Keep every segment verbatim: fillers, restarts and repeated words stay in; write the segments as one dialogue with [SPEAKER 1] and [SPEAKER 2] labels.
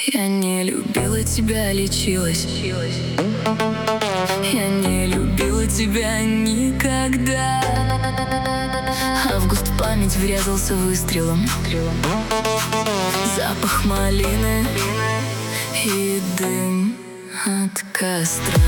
[SPEAKER 1] Я не любила тебя, лечилась. Я не любила тебя никогда. Август в память врезался выстрелом. Запах малины и дым от костра.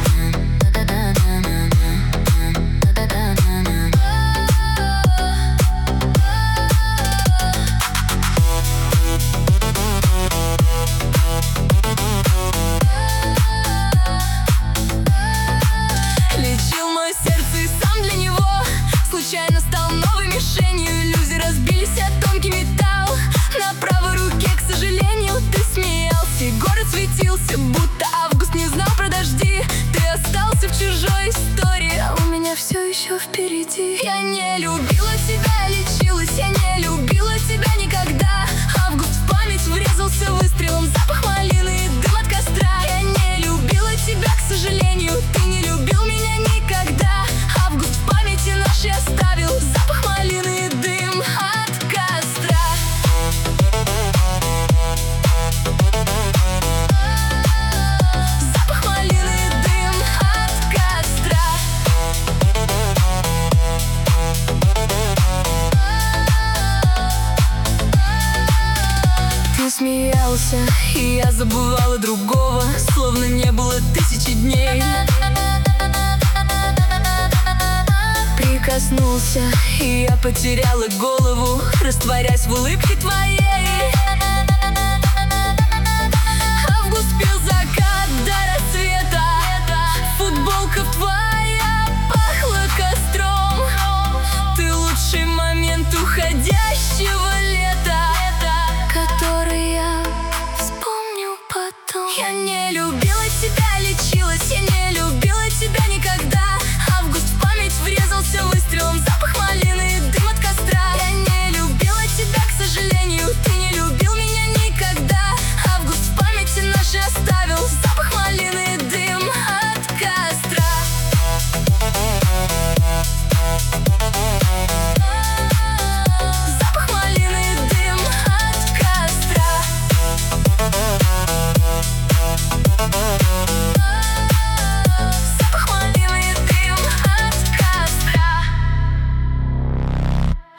[SPEAKER 1] Случайно стал новой мишенью. Иллюзии разбились о тонкий металл. На правой руке, к сожалению, ты смеялся, и город светился, будто август не знал про дожди. Ты остался в чужой истории, а у меня все еще впереди. Я не любила тебя, лечилась. Я не любила тебя никогда. Август в память врезался выстрелом. Запах малины и дым от костра. Я не любила тебя, к сожалению, ты не любил меня никогда. Август в памяти нашей оставил запах малины и дым от костра. Запах малины и дым от костра. Ты смеялся, и я забывала другого, словно не было тысячи дней. Прикоснулся, и я потеряла голову, растворясь в улыбке твоей.